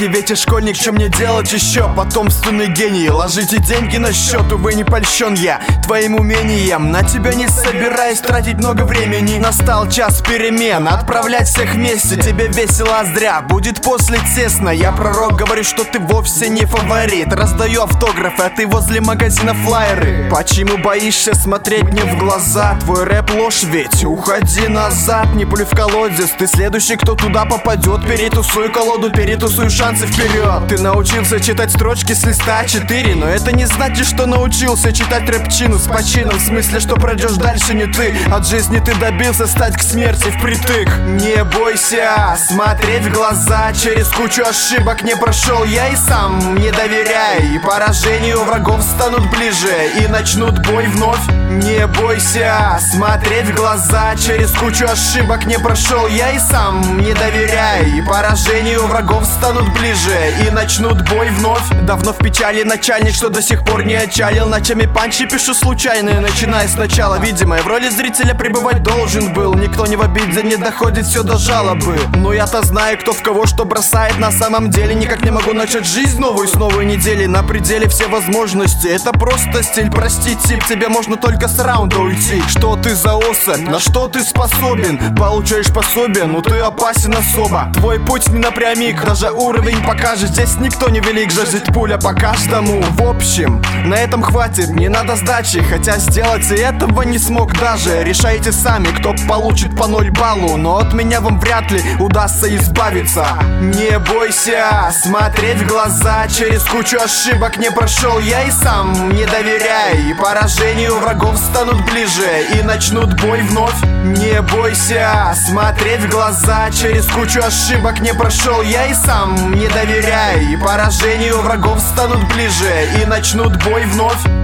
успехи, ведь я школьник, что мне делать еще? Потомственный гений, ложите деньги на счет, увы, не польщен я твоим умением. На тебя не собираюсь тратить много времени. Настал час перемен, отправлять всех вместе. Тебе весело, а зря, будет после тесно. Я пророк, говорю, что ты вовсе не фаворит. Раздаю автографы, а ты возле магазина флаеры. Почему боишься смотреть мне в глаза? Твой рэп ложь ведь, уходи назад. Не плюй в колодец, ты следующий, кто туда попадет. Перетусуй колоду, перетусуй шансы вперед. Ты научился читать строчки с листа А4, но это не значит, что научился читать рэпчину с почином. В смысле, что пройдешь дальше не ты. От жизни ты добился стать к смерти впритык. Не бойся смотреть в глаза, через кучу ошибок не прошел я и сам. Не доверяй, и поражению врагов станут ближе и начнут бой вновь. Не бойся смотреть в глаза, через кучу ошибок не прошел я и сам. Не доверяй, и поражению врагов станут ближе и начнут бой вновь. Давно в печали начальник, что до сих пор не отчалил. Ночами панчи пишу случайные, начиная сначала. Видимо, я в роли зрителя пребывать должен был. Никто не в обиде, не доходит все до жалобы. Но я-то знаю, кто в кого что бросает. На самом деле никак не могу начать жизнь новую с новой недели. На пределе все возможности, это просто стиль. Прости, тип, тебе можно только с раунда уйти. Что ты за особь, на что ты способен? Получаешь пособие, но ты опасен особо. Твой путь не напрямик, даже уровень покажет. Здесь никто не велик, жаждет пуля по каждому. В общем, на этом хватит, не надо сдачи. Хотя сделать и этого не смог даже. Решайте сами, кто получит по 0 баллу. Но от меня вам вряд ли удастся избавиться. Не бойся смотреть в глаза, через кучу ошибок не прошел я и сам. Не доверяй, и поражению врагов станут ближе и начнут бой вновь. Не бойся смотреть в глаза, через кучу ошибок не прошел я и сам. Не доверяй, и поражению врагов станут ближе и начнут бой вновь.